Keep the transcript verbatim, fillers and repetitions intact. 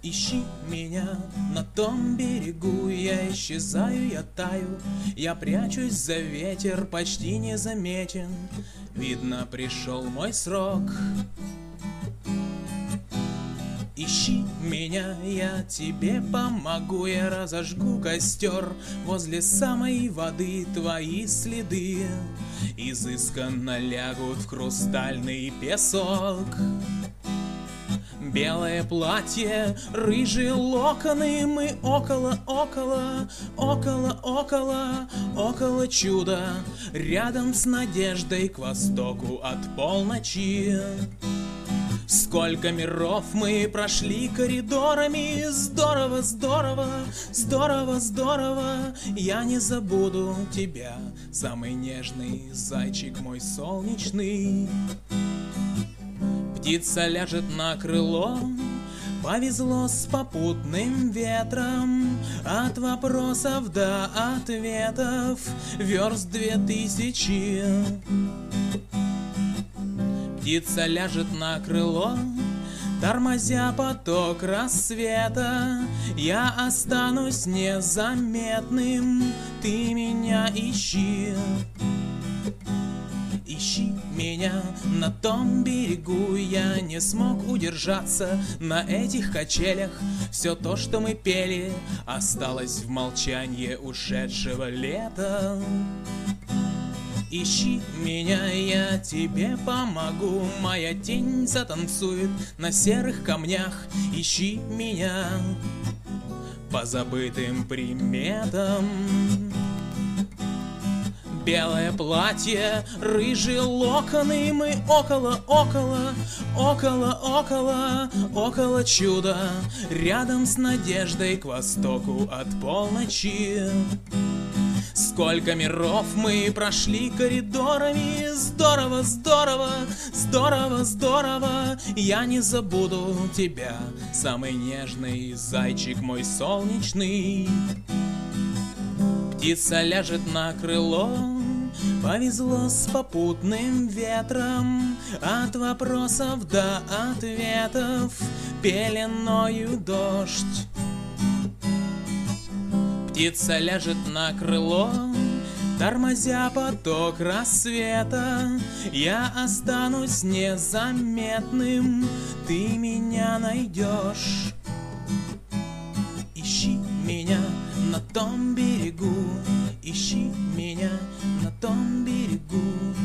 Ищи меня на том берегу, я исчезаю, я таю, я прячусь за ветер, почти незаметен. Видно, пришел мой срок. Ищи меня, я тебе помогу, я разожгу костер возле самой воды, твои следы изысканно лягут в хрустальный песок. Белое платье, рыжие локоны, мы около, около, около, около, около чуда, рядом с надеждой к востоку от полночи. Сколько миров мы прошли коридорами, здорово, здорово, здорово, здорово, я не забуду тебя, самый нежный зайчик мой солнечный. Птица ляжет на крыло, повезло с попутным ветром, от вопросов до ответов верст две тысячи. Птица ляжет на крыло, тормозя поток рассвета, я останусь незаметным, ты меня ищи. Ищи меня на том берегу, я не смог удержаться на этих качелях. Все то, что мы пели, осталось в молчании ушедшего лета. Ищи меня, я тебе помогу, моя тень затанцует на серых камнях. Ищи меня по забытым приметам. Белое платье, рыжие локоны, мы около, около, около, около, около чуда, рядом с надеждой к востоку от полночи. Сколько миров мы прошли коридорами, здорово, здорово, здорово, здорово, я не забуду тебя, самый нежный зайчик мой солнечный. Птица ляжет на крыло, повезло с попутным ветром, от вопросов до ответов пеленою дождь. Птица ляжет на крыло, тормозя поток рассвета, я останусь незаметным, ты меня найдешь. Ищи меня на том берегу, ищи меня на том берегу.